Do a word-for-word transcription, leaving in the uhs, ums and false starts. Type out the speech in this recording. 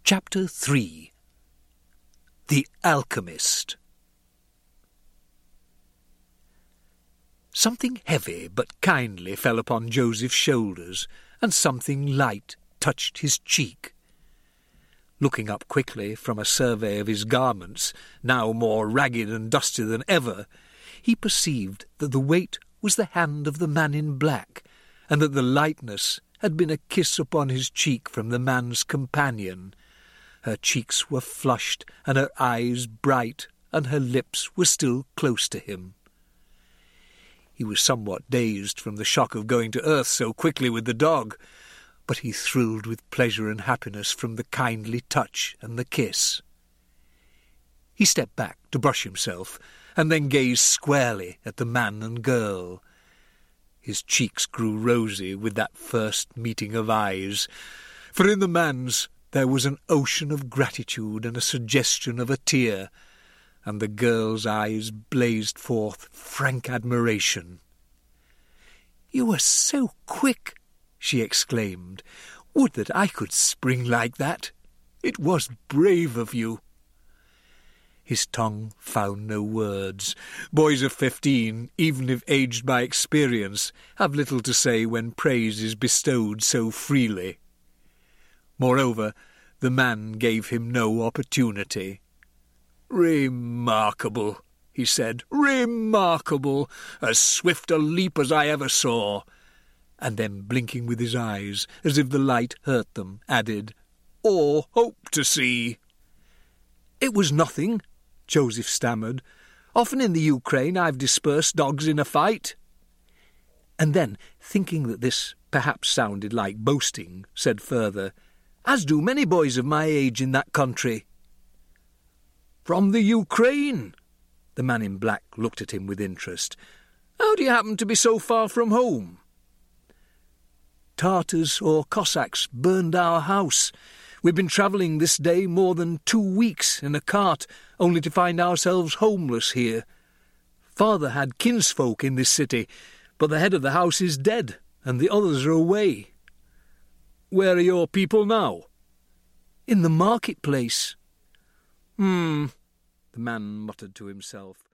Chapter three. The Alchemist. Something heavy but kindly fell upon Joseph's shoulders, and something light touched his cheek. Looking up quickly from a survey of his garments, now more ragged and dusty than ever, he perceived that the weight was the hand of the man in black, and that the lightness had been a kiss upon his cheek from the man's companion. Her cheeks were flushed, and her eyes bright, and her lips were still close to him. He was somewhat dazed from the shock of going to earth so quickly with the dog, but he thrilled with pleasure and happiness from the kindly touch and the kiss. He stepped back to brush himself, and then gazed squarely at the man and girl. His cheeks grew rosy with that first meeting of eyes, for in the man's there was an ocean of gratitude and a suggestion of a tear, and the girl's eyes blazed forth frank admiration. "You are so quick," she exclaimed. "Would that I could spring like that. It was brave of you." His tongue found no words. Boys of fifteen, even if aged by experience, have little to say when praise is bestowed so freely. Moreover, the man gave him no opportunity. "Remarkable," he said, "remarkable, as swift a leap as I ever saw," and then, blinking with his eyes, as if the light hurt them, added, "or hope to see." "It was nothing," Joseph stammered. "Often in the Ukraine I've dispersed dogs in a fight." And then, thinking that this perhaps sounded like boasting, said further, "As do many boys of my age in that country." "From the Ukraine?" The man in black looked at him with interest. "How do you happen to be so far from home?" "Tartars or Cossacks burned our house. We've been travelling this day more than two weeks in a cart, only to find ourselves homeless here. Father had kinsfolk in this city, but the head of the house is dead, and the others are away." "Where are your people now?" "In the marketplace." "Hmm," the man muttered to himself.